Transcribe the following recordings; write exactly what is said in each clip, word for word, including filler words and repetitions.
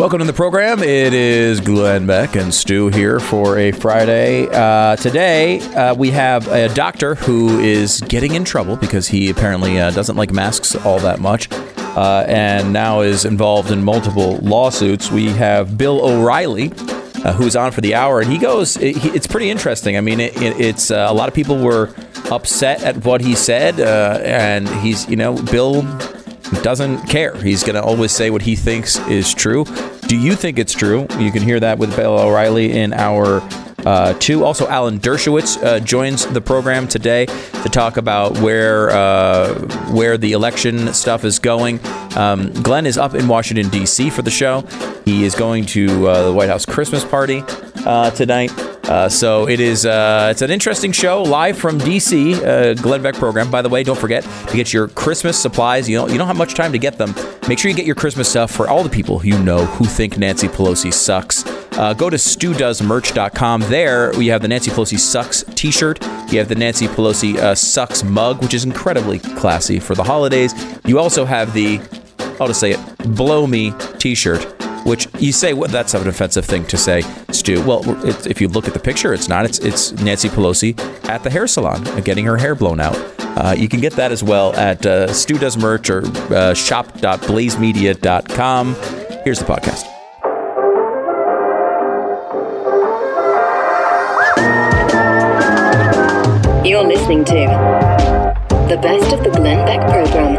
Welcome to the program. It is Glenn Beck and Stu here for a Friday. Uh, today, uh, we have a doctor who is getting in trouble because he apparently uh, doesn't like masks all that much uh, and now is involved in multiple lawsuits. We have Bill O'Reilly, uh, who's on for the hour, and he goes, it, it's pretty interesting. I mean, it, it, it's uh, a lot of people were upset at what he said, uh, and he's, you know, Bill doesn't care. He's going to always say what he thinks is true. Do you think it's true? You can hear that with Bill O'Reilly in hour uh, two. Also, Alan Dershowitz uh, joins the program today to talk about where uh, where the election stuff is going. Um, Glenn is up in Washington, D C for the show. He is going to uh, the White House Christmas party uh, tonight. Uh, so it is uh, it's an interesting show live from D C, uh, Glenn Beck program. By the way, don't forget to get your Christmas supplies. You don't, you don't have much time to get them. Make sure you get your Christmas stuff for all the people you know who think Nancy Pelosi sucks. Uh, go to stu does merch dot com. There we have the Nancy Pelosi Sucks t-shirt. You have the Nancy Pelosi uh, Sucks mug, which is incredibly classy for the holidays. You also have the, I'll just say it, Blow Me t-shirt, which you say, well, that's an offensive thing to say, Stu. Well, it, if you look at the picture, it's not. It's it's Nancy Pelosi at the hair salon uh, getting her hair blown out. Uh, you can get that as well at uh, Stu Does Merch or uh, shop dot blaze media dot com. Here's the podcast. You're listening to the best of the Glenn Beck program.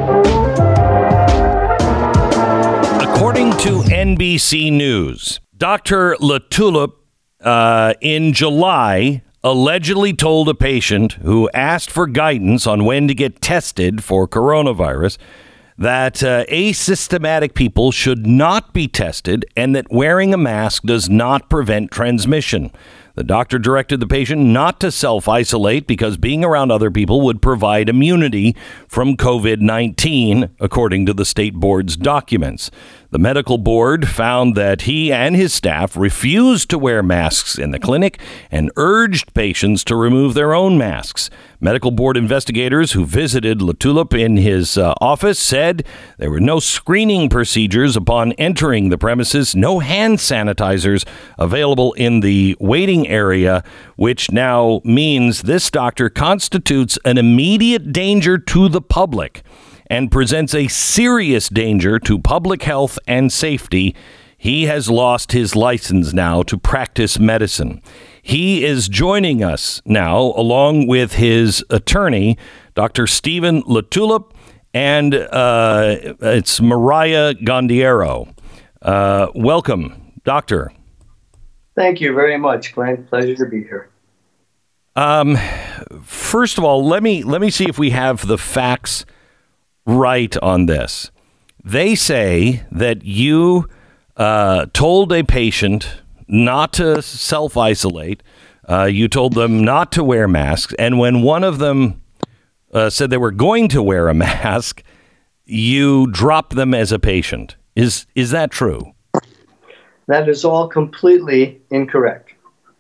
According to N B C News, Doctor LaTulip uh, in July allegedly told a patient who asked for guidance on when to get tested for coronavirus that uh, asymptomatic people should not be tested and that wearing a mask does not prevent transmission. The doctor directed the patient not to self-isolate because being around other people would provide immunity from covid nineteen, according to the state board's documents. The medical board found that he and his staff refused to wear masks in the clinic and urged patients to remove their own masks. Medical board investigators who visited LaTulip in his uh, office said there were no screening procedures upon entering the premises, no hand sanitizers available in the waiting area, which now means this doctor constitutes an immediate danger to the public and presents a serious danger to public health and safety. He has lost his license now to practice medicine. He is joining us now, along with his attorney, Doctor Stephen LaTulip, and uh, it's Mariah Gondiero. Uh, welcome, Doctor. Thank you very much, Glenn. Pleasure to be here. Um, first of all, let me let me see if we have the facts right on this. They say that you uh, told a patient not to self-isolate. Uh, you told them not to wear masks. And when one of them uh, said they were going to wear a mask, you dropped them as a patient. Is is that true? That is all completely incorrect.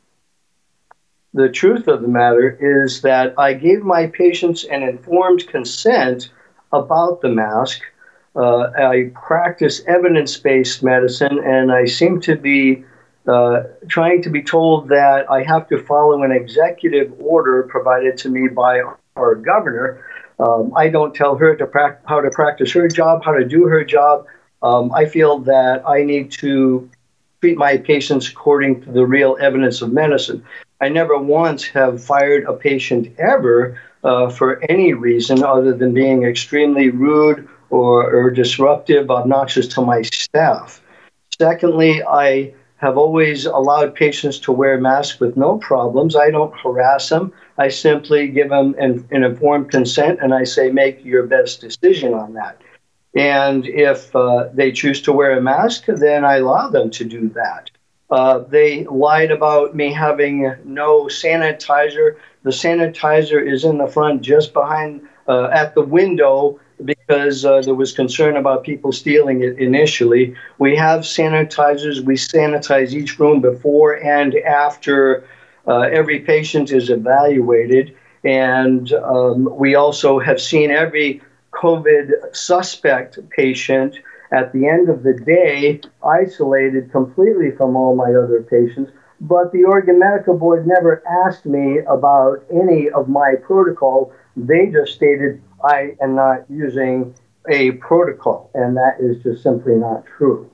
The truth of the matter is that I gave my patients an informed consent about the mask. Uh, I practice evidence-based medicine, and I seem to be uh, trying to be told that I have to follow an executive order provided to me by our governor. Um, I don't tell her to pra- how to practice her job, how to do her job. Um, I feel that I need to treat my patients according to the real evidence of medicine. I never once have fired a patient ever uh, for any reason other than being extremely rude or, or disruptive, obnoxious to my staff. Secondly, I have always allowed patients to wear masks with no problems. I don't harass them. I simply give them an, an informed consent, and I say, make your best decision on that. And if uh, they choose to wear a mask, then I allow them to do that. Uh, they lied about me having no sanitizer. The sanitizer is in the front just behind, uh, at the window, because uh, there was concern about people stealing it initially. We have sanitizers. We sanitize each room before and after uh, every patient is evaluated. And um, we also have seen every COVID suspect patient at the end of the day, isolated completely from all my other patients. But the Oregon Medical Board never asked me about any of my protocol. They just stated I am not using a protocol, and that is just simply not true.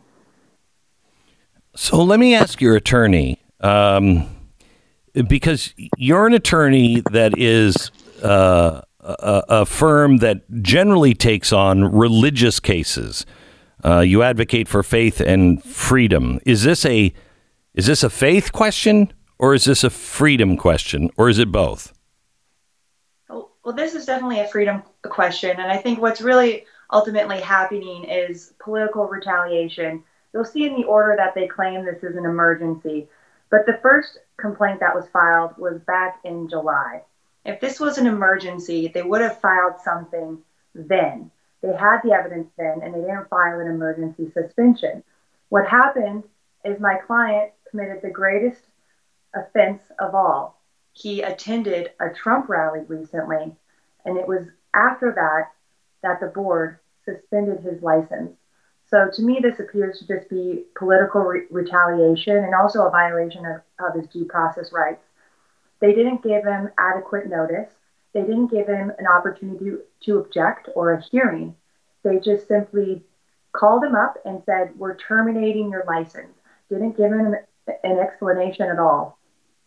So let me ask your attorney, um, because you're an attorney that is uh, a, a firm that generally takes on religious cases. Uh, you advocate for faith and freedom. Is this a is this a faith question, or is this a freedom question, or is it both? Well, this is definitely a freedom question, and I think what's really ultimately happening is political retaliation. You'll see in the order that they claim this is an emergency, but the first complaint that was filed was back in July. If this was an emergency, they would have filed something then. They had the evidence then, and they didn't file an emergency suspension. What happened is my client committed the greatest offense of all. He attended a Trump rally recently, and it was after that that the board suspended his license. So to me, this appears to just be political re- retaliation and also a violation of, of his due process rights. They didn't give him adequate notice. They didn't give him an opportunity to, to object or a hearing. They just simply called him up and said, we're terminating your license. Didn't give him an explanation at all.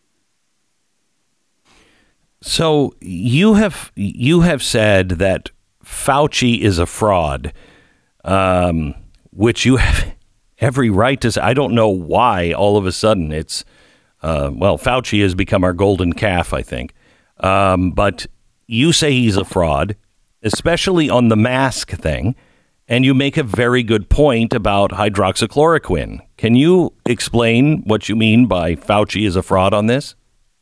So you have you have said that Fauci is a fraud, um, which you have every right to say. I don't know why all of a sudden it's, uh, well, Fauci has become our golden calf, I think. Um, but you say he's a fraud, especially on the mask thing. And you make a very good point about hydroxychloroquine. Can you explain what you mean by Fauci is a fraud on this?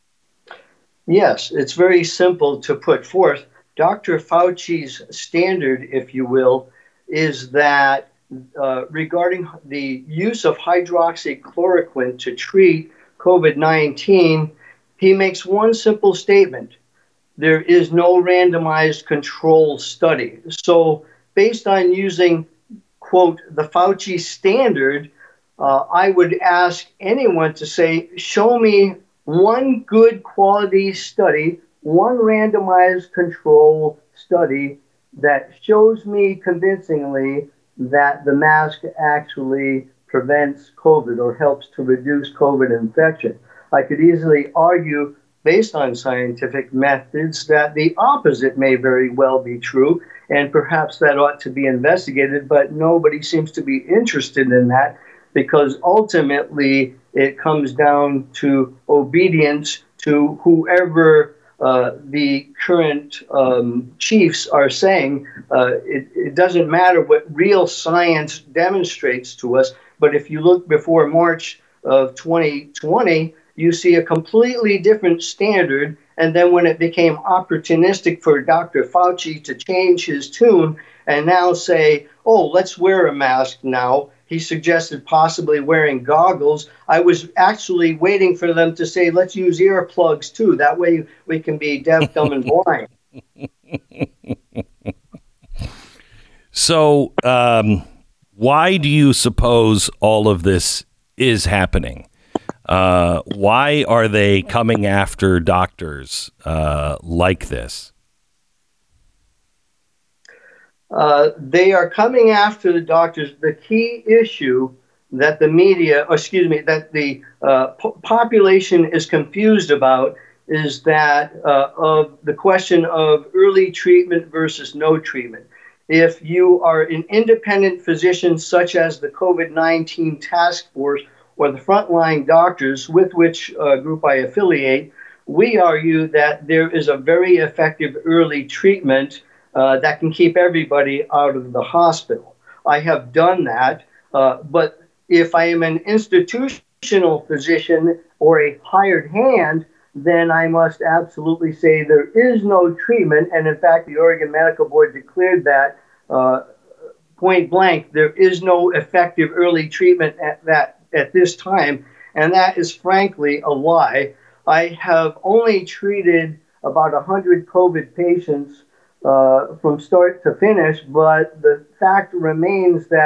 Yes, it's very simple to put forth. Doctor Fauci's standard, if you will, is that uh, regarding the use of hydroxychloroquine to treat COVID nineteen, he makes one simple statement. There is no randomized control study. So based on using, quote, the Fauci standard, uh, I would ask anyone to say, show me one good quality study, one randomized control study that shows me convincingly that the mask actually prevents COVID or helps to reduce COVID infection. I could easily argue, based on scientific methods, that the opposite may very well be true, and perhaps that ought to be investigated, but nobody seems to be interested in that because ultimately it comes down to obedience to whoever uh, the current um, chiefs are saying. Uh, it, it doesn't matter what real science demonstrates to us, but if you look before March of twenty twenty, you see a completely different standard. And then when it became opportunistic for Doctor Fauci to change his tune and now say, oh, let's wear a mask now, he suggested possibly wearing goggles. I was actually waiting for them to say, let's use earplugs too. That way we can be deaf, dumb, and blind. So um, why do you suppose all of this is happening? Uh, why are they coming after doctors uh, like this? Uh, they are coming after the doctors. The key issue that the media, or excuse me, that the uh, po- population is confused about is that uh, of the question of early treatment versus no treatment. If you are an independent physician, such as the COVID nineteen task force or the frontline doctors with which uh, group I affiliate, we argue that there is a very effective early treatment uh, that can keep everybody out of the hospital. I have done that, uh, but if I am an institutional physician or a hired hand, then I must absolutely say there is no treatment. And in fact, the Oregon Medical Board declared that uh, point blank, there is no effective early treatment at that at this time, and that is frankly a lie. I have only treated about one hundred COVID patients uh, from start to finish, but the fact remains that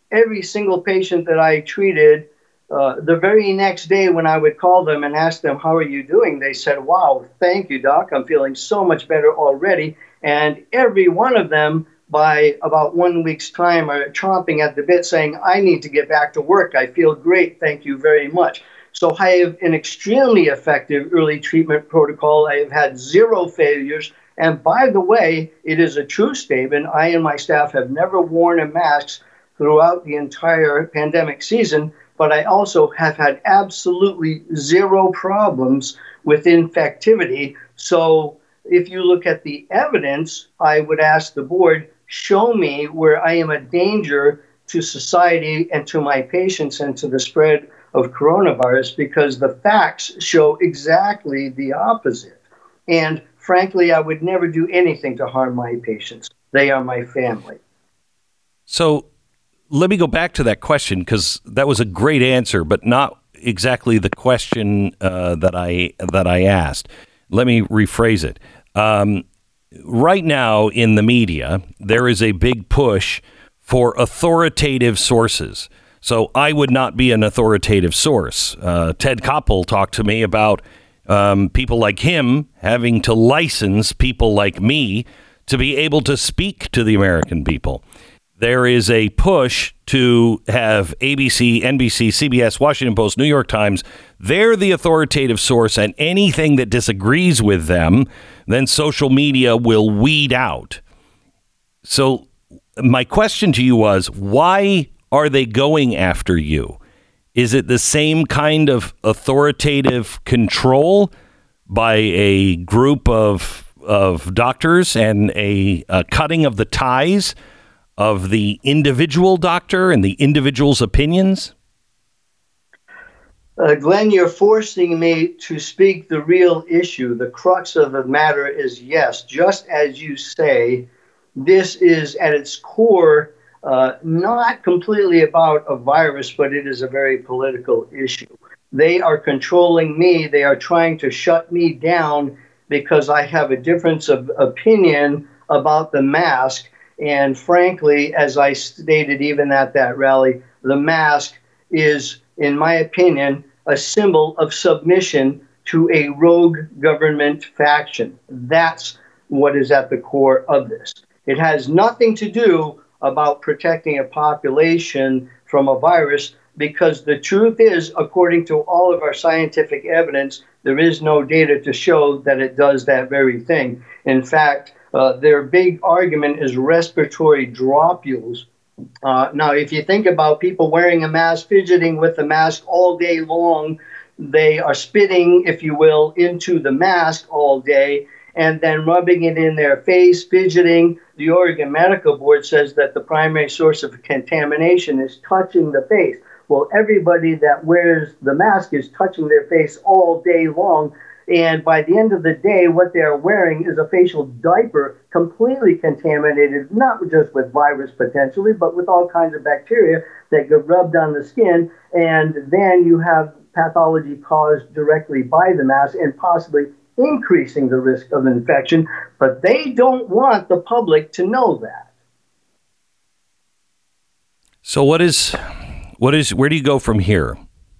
every single patient that I treated, uh, the very next day when I would call them and ask them, how are you doing? They said, wow, thank you, doc. I'm feeling so much better already. And every one of them, by about one week's time, are chomping at the bit saying, I need to get back to work. I feel great. Thank you very much. So I have an extremely effective early treatment protocol. I have had zero failures. And by the way, it is a true statement. I and my staff have never worn a mask throughout the entire pandemic season, but I also have had absolutely zero problems with infectivity. So if you look at the evidence, I would ask the board, show me where I am a danger to society and to my patients and to the spread of coronavirus, because the facts show exactly the opposite. And frankly, I would never do anything to harm my patients. They are my family. So let me go back to that question, because that was a great answer, but not exactly the question uh, that I that I asked. Let me rephrase it. Um, right now in the media, there is a big push for authoritative sources. So I would not be an authoritative source. Uh, Ted Koppel talked to me about um, people like him having to license people like me to be able to speak to the American people. There is a push to have A B C, N B C, C B S, Washington Post, New York Times. They're the authoritative source, and anything that disagrees with them, then social media will weed out. So my question to you was, why are they going after you? Is it the same kind of authoritative control by a group of of doctors and a, a cutting of the ties of the individual doctor and the individual's opinions? Uh, Glenn, you're forcing me to speak the real issue. The crux of the matter is, yes, just as you say, this is at its core uh, not completely about a virus, but it is a very political issue. They are controlling me. They are trying to shut me down because I have a difference of opinion about the mask. And frankly, as I stated even at that rally, the mask is, in my opinion, a symbol of submission to a rogue government faction. That's what is at the core of this. It has nothing to do about protecting a population from a virus, because the truth is, according to all of our scientific evidence, there is no data to show that it does that very thing. In fact, Uh, their big argument is respiratory dropules. Uh, now, if you think about people wearing a mask, fidgeting with the mask all day long, they are spitting, if you will, into the mask all day and then rubbing it in their face, fidgeting. The Oregon Medical Board says that the primary source of contamination is touching the face. Well, everybody that wears the mask is touching their face all day long. And by the end of the day, what they're wearing is a facial diaper completely contaminated, not just with virus potentially, but with all kinds of bacteria that get rubbed on the skin. And then you have pathology caused directly by the mask and possibly increasing the risk of infection. But they don't want the public to know that. So what is, what is, where do you go from here?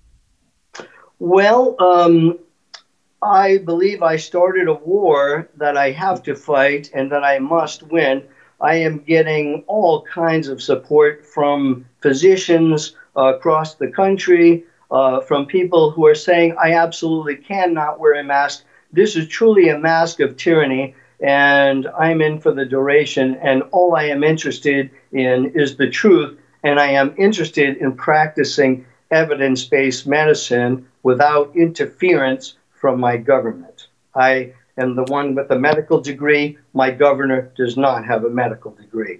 Well, um, I believe I started a war that I have to fight and that I must win. I am getting all kinds of support from physicians uh, across the country, uh, from people who are saying, I absolutely cannot wear a mask. This is truly a mask of tyranny, and I'm in for the duration. And all I am interested in is the truth, and I am interested in practicing evidence-based medicine without interference from my government. I am the one with a medical degree. My governor does not have a medical degree.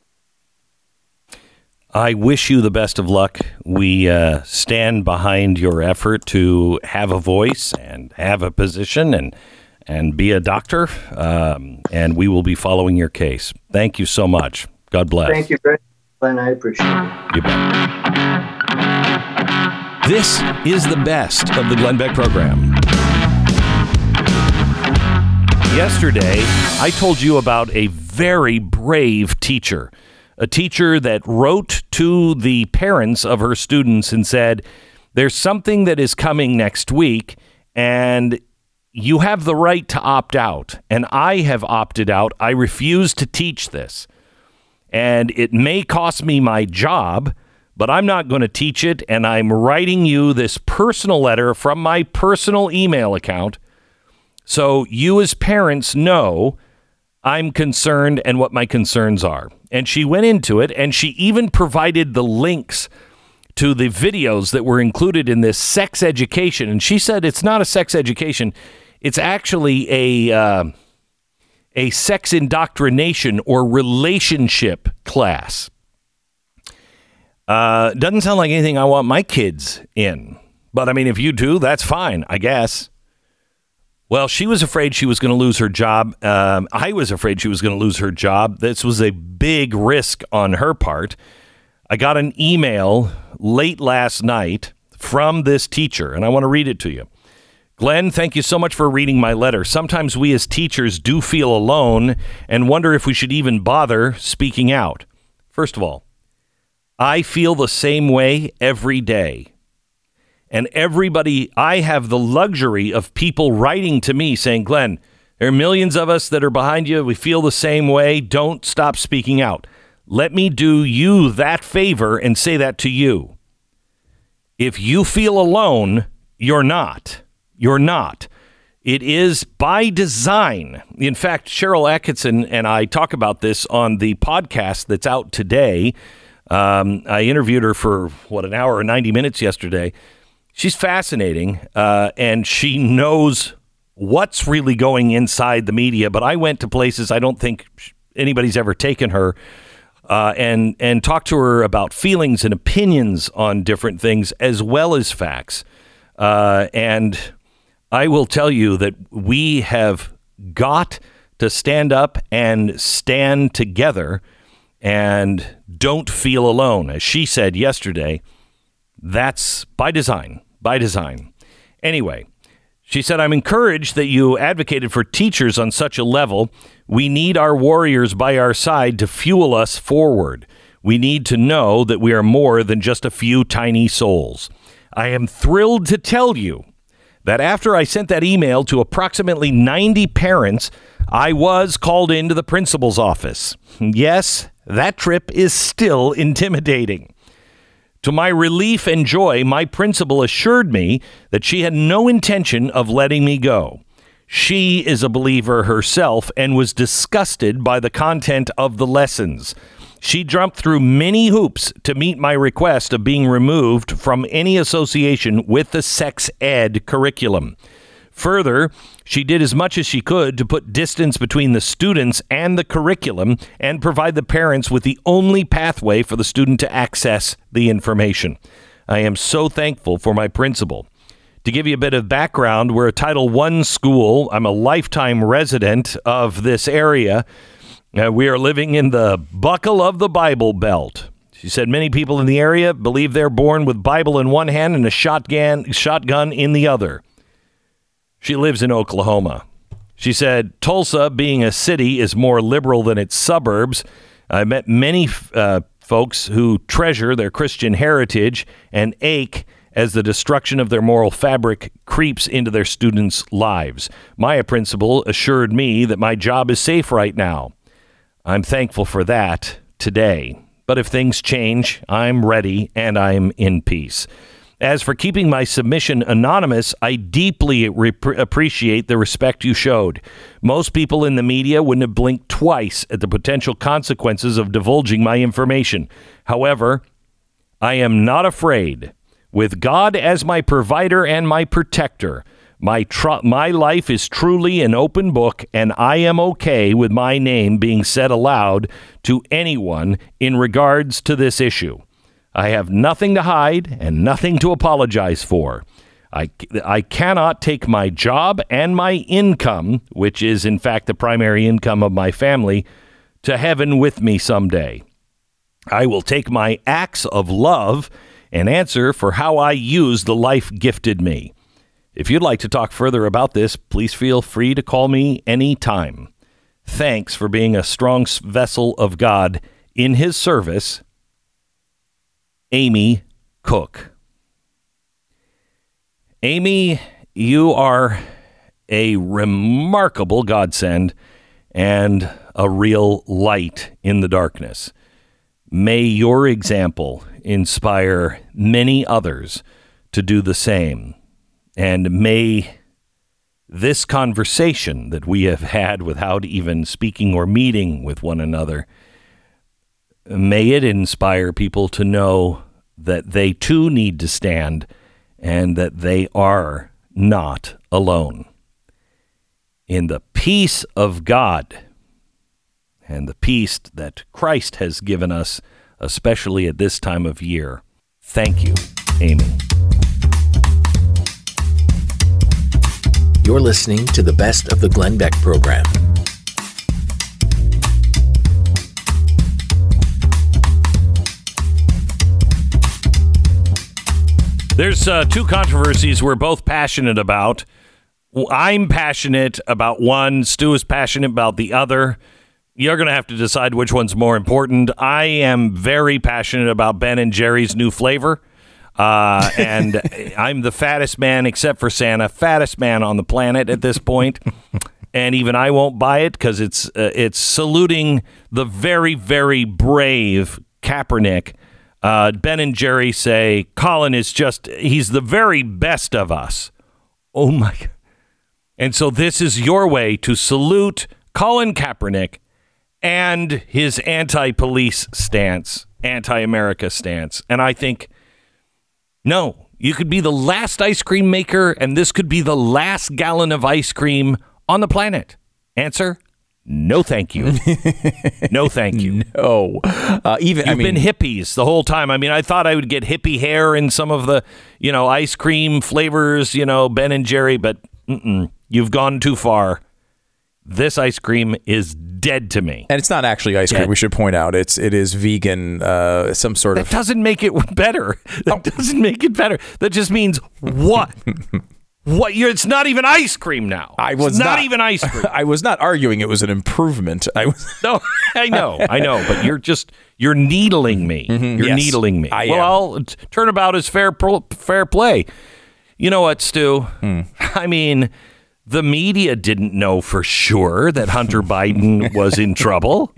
I wish you the best of luck. We uh, stand behind your effort to have a voice and have a position and and be a doctor. Um, and we will be following your case. Thank you so much. God bless. Thank you very much, Glenn. I appreciate it. You bet. This is the best of the Glenn Beck program. Yesterday, I told you about a very brave teacher. a teacher that wrote to the parents of her students and said, there's something that is coming next week, and you have the right to opt out. And I have opted out. I refuse to teach this. And it may cost me my job, but I'm not going to teach it. And I'm writing you this personal letter from my personal email account, so you as parents know I'm concerned and what my concerns are. And she went into it, and she even provided the links to the videos that were included in this sex education. And she said it's not a sex education. It's actually a uh, a sex indoctrination or relationship class. Uh, doesn't sound like anything I want my kids in. But, I mean, if you do, that's fine, I guess. Well, she was afraid she was going to lose her job. Um, I was afraid she was going to lose her job. This was a big risk on her part. I got an email late last night from this teacher, and I want to read it to you. Glenn, thank you so much for reading my letter. Sometimes we as teachers do feel alone and wonder if we should even bother speaking out. First of all, I feel the same way every day. And everybody, I have the luxury of people writing to me saying, Glenn, there are millions of us that are behind you. We feel the same way. Don't stop speaking out. Let me do you that favor and say that to you. If you feel alone, you're not. You're not. It is by design. In fact, Cheryl Atkinson and I talk about this on the podcast that's out today. Um, I interviewed her for, what, an hour or ninety minutes yesterday. She's fascinating, uh, and she knows what's really going inside the media. But I went to places I don't think anybody's ever taken her, uh, and and talked to her about feelings and opinions on different things as well as facts. Uh, and I will tell you that we have got to stand up and stand together and don't feel alone. As she said yesterday, that's by design. By design. Anyway, she said, I'm encouraged that you advocated for teachers on such a level. We need our warriors by our side to fuel us forward. We need to know that we are more than just a few tiny souls. I am thrilled to tell you that after I sent that email to approximately ninety parents, I was called into the principal's office. Yes, that trip is still intimidating. To my relief and joy, my principal assured me that she had no intention of letting me go. She is a believer herself and was disgusted by the content of the lessons. She jumped through many hoops to meet my request of being removed from any association with the sex ed curriculum. Further, she did as much as she could to put distance between the students and the curriculum and provide the parents with the only pathway for the student to access the information. I am so thankful for my principal. To give you a bit of background, we're a Title one school. I'm a lifetime resident of this area. Uh, we are living in the buckle of the Bible Belt. She said many people in the area believe they're born with Bible in one hand and a shotgun, shotgun in the other. She lives in Oklahoma. She said, Tulsa, being a city, is more liberal than its suburbs. I met many uh, folks who treasure their Christian heritage and ache as the destruction of their moral fabric creeps into their students' lives. My principal assured me that my job is safe right now. I'm thankful for that today. But if things change, I'm ready and I'm in peace. As for keeping my submission anonymous, I deeply rep- appreciate the respect you showed. Most people in the media wouldn't have blinked twice at the potential consequences of divulging my information. However, I am not afraid. With God as my provider and my protector, my tr- my life is truly an open book, and I am okay with my name being said aloud to anyone in regards to this issue. I have nothing to hide and nothing to apologize for. I, I cannot take my job and my income, which is in fact the primary income of my family, to heaven with me someday. I will take my acts of love and answer for how I use the life gifted me. If you'd like to talk further about this, please feel free to call me anytime. Thanks for being a strong vessel of God in his service, Amy Cook. Amy, you are a remarkable godsend and a real light in the darkness. May your example inspire many others to do the same. And may this conversation that we have had without even speaking or meeting with one another, may it inspire people to know that they too need to stand and that they are not alone. In the peace of God and the peace that Christ has given us, especially at this time of year, thank you, Amy. You're listening to the Best of the Glenn Beck program. There's uh, two controversies we're both passionate about. I'm passionate about one. Stu is passionate about the other. You're going to have to decide which one's more important. I am very passionate about Ben and Jerry's new flavor. Uh, and I'm the fattest man, except for Santa, fattest man on the planet at this point. And even I won't buy it because it's uh, it's saluting the very, very brave Kaepernick. Uh, Ben and Jerry say, Colin is just, he's the very best of us. Oh, my God. And so this is your way to salute Colin Kaepernick and his anti-police stance, anti-America stance. And I think, no, you could be the last ice cream maker, and this could be the last gallon of ice cream on the planet. Answer? No, thank you. No, thank you. No. Uh, even You've I mean, been hippies the whole time. I mean, I thought I would get hippie hair in some of the, you know, ice cream flavors, you know, Ben and Jerry, but mm-mm, you've gone too far. This ice cream is dead to me. and it's not actually ice cream. Dead. We should point out it's it is vegan, uh, some sort That of. doesn't make it better. That doesn't make it better. That just means what? What? You're, it's not even ice cream now. I was it's not, not even ice cream. I was not arguing it was an improvement. I was. No, I know, I know, but you're just you're needling me. You're yes, needling me. I well, am. I'll t- turnabout is fair pro- fair play. You know what, Stu? Hmm. I mean, the media didn't know for sure that Hunter Biden was in trouble.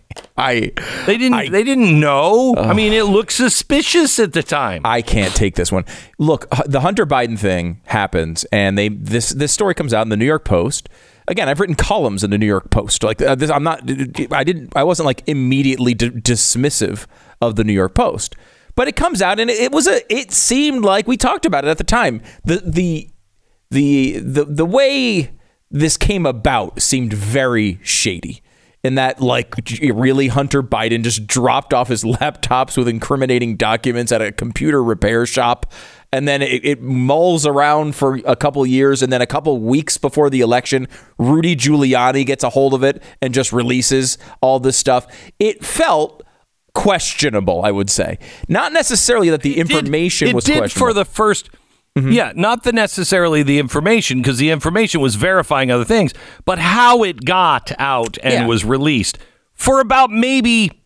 I They didn't. I- they didn't know. I mean, it looked suspicious at the time. I can't take this one. Look, uh, the Hunter Biden thing happens, and they this this story comes out in the New York Post. Again, I've written columns in the New York Post. Like uh, this, I'm not. I didn't. I wasn't like immediately d- dismissive of the New York Post, but it comes out, and it, it was a. It seemed like we talked about it at the time. The the the the the way this came about seemed very shady. In that, like, really, Hunter Biden just dropped off his laptops with incriminating documents at a computer repair shop, and then it, it mulls around for a couple years, and then a couple weeks before the election, Rudy Giuliani gets a hold of it and just releases all this stuff. It felt questionable, I would say. Not necessarily that the It did- information it was did questionable. for the first. Yeah, not the necessarily the information, because the information was verifying other things, but how it got out and Yeah. was released for about maybe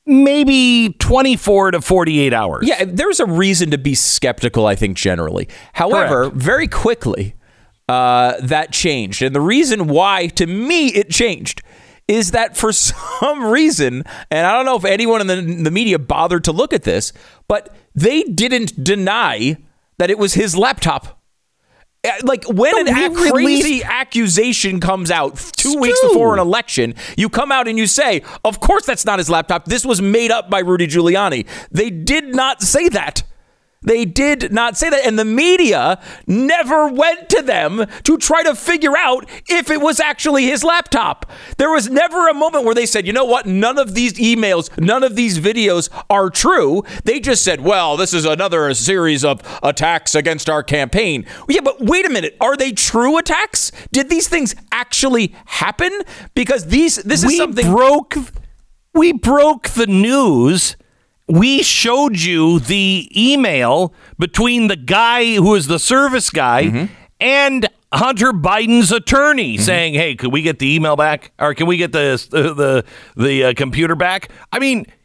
maybe twenty-four to forty-eight hours. Yeah, there's a reason to be skeptical, I think, generally. However, Correct. very quickly, uh, that changed. And the reason why, to me, it changed is that for some reason, and I don't know if anyone in the, the media bothered to look at this, but they didn't deny that it was his laptop. Uh, Like when No, an he a crazy released- accusation comes out two Stu. weeks before an election, you come out and you say, of course that's not his laptop. This was made up by Rudy Giuliani. They did not say that. They did not say that. And the media never went to them to try to figure out if it was actually his laptop. There was never a moment where they said, you know what? None of these emails, none of these videos are true. They just said, well, this is another series of attacks against our campaign. Yeah, but wait a minute. Are they true attacks? Did these things actually happen? Because these, this is we something. broke. We broke the news. We showed you the email between the guy who is the service guy Mm-hmm. and Hunter Biden's attorney saying, "Hey, could we get the email back, or can we get the the the, the uh, computer back?" I mean,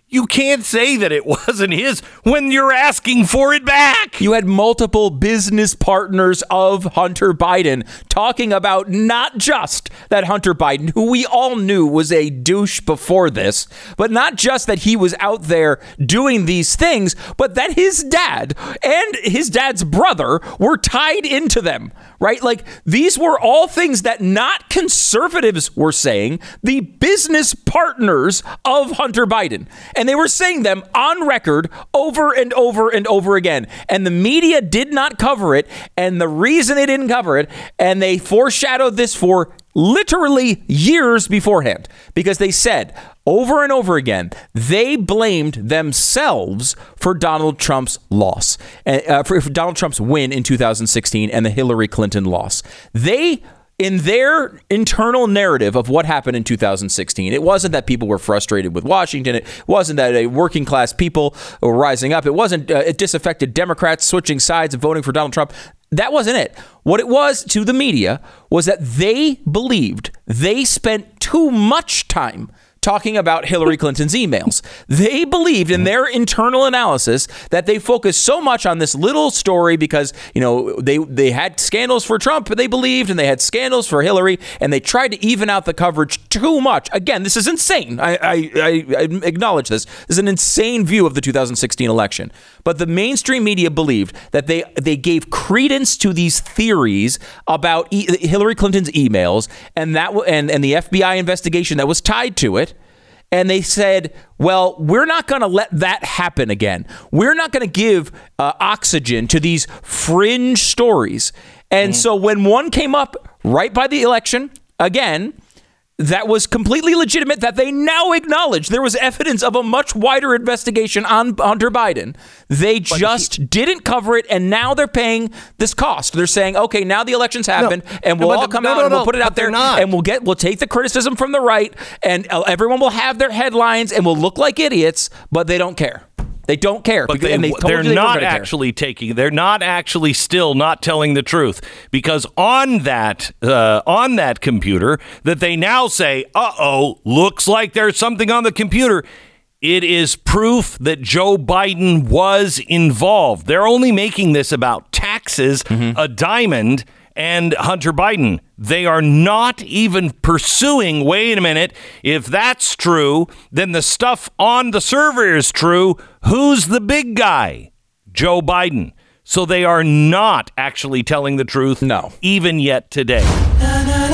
You can't say that it wasn't his when you're asking for it back. You had multiple business partners of Hunter Biden talking about not just that Hunter Biden, who we all knew was a douche before this, but not just that he was out there doing these things, but that his dad and his dad's brother were tied into them, right? Like, these were all things that not conservatives were saying, the business partners of Hunter Biden. And they were saying them on record over and over and over again. And the media did not cover it. And the reason they didn't cover it, and they foreshadowed this for literally years beforehand, because they said over and over again, they blamed themselves for Donald Trump's loss, uh, for, for Donald Trump's win in two thousand sixteen and the Hillary Clinton loss. They In their internal narrative of what happened in two thousand sixteen, it wasn't that people were frustrated with Washington. It wasn't that a working class people were rising up. It wasn't uh, it disaffected Democrats switching sides and voting for Donald Trump. That wasn't it. What it was to the media was that they believed they spent too much time talking about Hillary Clinton's emails. They believed in their internal analysis that they focused so much on this little story because, you know, they they had scandals for Trump, they believed, and they had scandals for Hillary, and they tried to even out the coverage too much. Again, this is insane. I, I, I, I acknowledge this. This is an insane view of the two thousand sixteen election. But the mainstream media believed that they, they gave credence to these theories about e- Hillary Clinton's emails and that and, and the F B I investigation that was tied to it. And they said, well, we're not going to let that happen again. We're not going to give uh, oxygen to these fringe stories. And mm-hmm. so when one came up right by the election, again, that was completely legitimate, that they now acknowledge there was evidence of a much wider investigation on Hunter Biden. They but just he, didn't cover it, and now they're paying this cost. They're saying, okay, now the election's happened, no, and we'll no, all come no, out no, and we'll no, put it out there, not. and we'll get we'll take the criticism from the right, and everyone will have their headlines, and we'll look like idiots, but they don't care. They don't care. But because, they, and they they're they not actually care. taking, they're not actually still not telling the truth, because on that, uh, on that computer that they now say, uh-oh, looks like there's something on the computer. It is proof that Joe Biden was involved. They're only making this about taxes, mm-hmm. a diamond, and Hunter Biden. They are not even pursuing, wait a minute, if that's true, then the stuff on the server is true. Who's the big guy? Joe Biden. So they are not actually telling the truth, no, even yet today.